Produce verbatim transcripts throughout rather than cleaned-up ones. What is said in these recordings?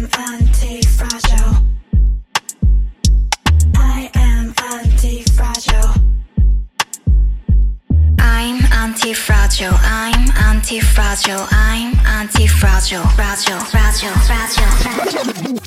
am anti-fragile. I am anti-fragile. I'm anti-fragile. I'm anti-fragile. I'm anti-fragile. Fragile, fragile, fragile, fragile.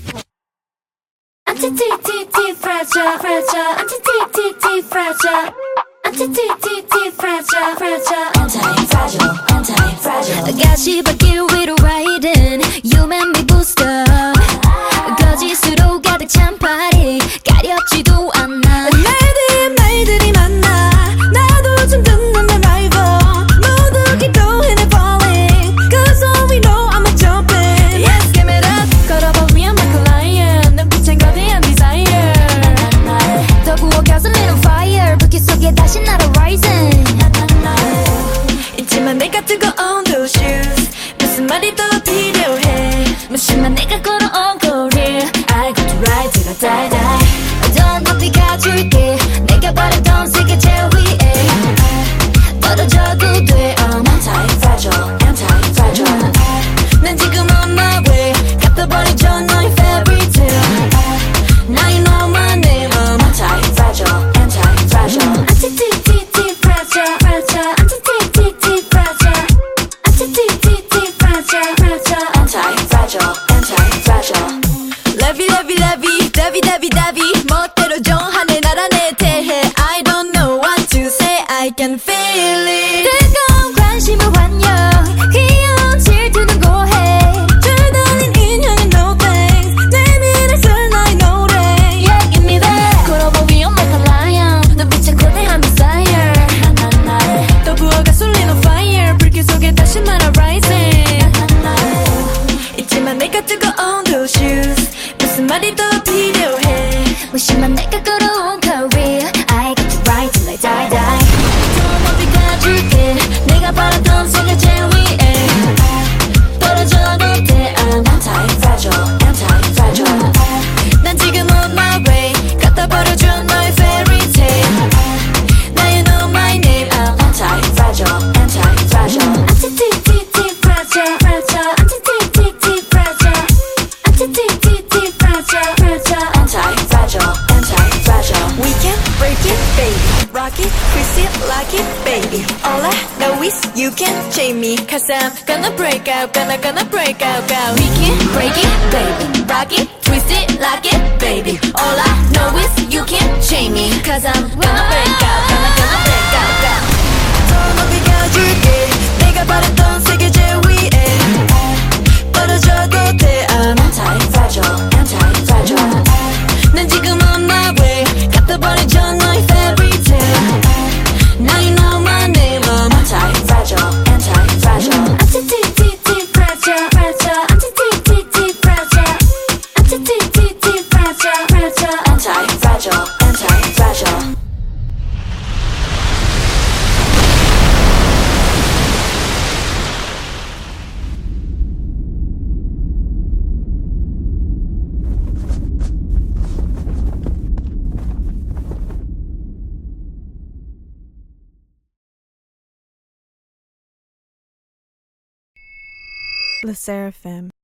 Anti-fragile, fragile. Anti-fragile. Anti-fragile, fragile. Anti-fragile, anti-fragile. 가시밭길 위로 riding. You make me boost up. 거짓으로 가득 찬 party. 가렵지도 않아. 말들이 말들이 많아. 나도 좀 듣는 내 rival. 모두 keep going and falling. Cause all we know I'm a jumping. Yes, give it up. 걸어봐 we are like a lion. 눈빛엔 거대한 desire. 더 구워 gasoline on fire. 불길 속에 다시 날아 rising. 있지만 내가 뜨거운 those shoes. 무슨 말이 더 필요해. 무심한 내가 걸어온 거리. I got to ride till I die die. 더 높이 가줄게. 내가 바라던 세계 제일 위에. 떨어져도 돼. I'm anti-fragile, anti-fragile. 난 지금 on my way. 갚아버리죠 너의 fairy tale. Now you know my name. I'm anti-fragile, anti-fragile. Anti-fragile, fragile. Anti-fragile, anti-fragile, fragile. Anti-fragile, anti-fragile. Lovey lovey lovey lovey lovey lovey 멋대로 정하네 나라 내 대해 I don't know what to say I can feel it 뜨거운 관심을 환영. 귀여운 질투는 고해. 줄다린 인형은 no thanks 내 미래를 나의 노래 Yeah, give me that. 걸어봐 we are like a lion. 눈빛엔 거대한 desire. 또 부어 가솔린 on fire 불길 속에 다시 말아 rising 있지만 내가 뜨거운 those shoes 무슨 말이 더 필요해 무심한 내가 걸어온 career. I got to ride till I die die. 더 높이 가줄게. 내가 바라던 세계 제일 위에. 떨어져도 돼. I'm anti-fragile, anti-fragile. 난 지금 on my way 갖다 버려줘 너의 fairy tale Now you know my name. I'm anti-fragile, anti-fragile. Anti-fragile, fragile. Anti-fragile, anti-fragile, fragile. Anti-fragile, anti-fragile. We can break it, baby. Rock it, twist it, lock it, baby. All I know is you can chain me. Cause I'm gonna break out, gonna, gonna break out, go. We can break it, baby. Rock it, twist it, lock it, baby. All I know is you can't chain me. Cause I'm gonna break out, gonna, gonna break out, go. 더 높이 가줄게 내가 바랬던 세계 제일 위에 떨어져도 돼 I'm Anti-fragile, anti-fragile. 난 지금 on my way 갖다 버리죠 너의 fairy tale Now you know my name. I'm anti-fragile, anti-fragile. Anti-fragile, fragile. Anti-fragile, anti-fragile, fragile. Anti-fragile, anti-fragile. Le Seraphim.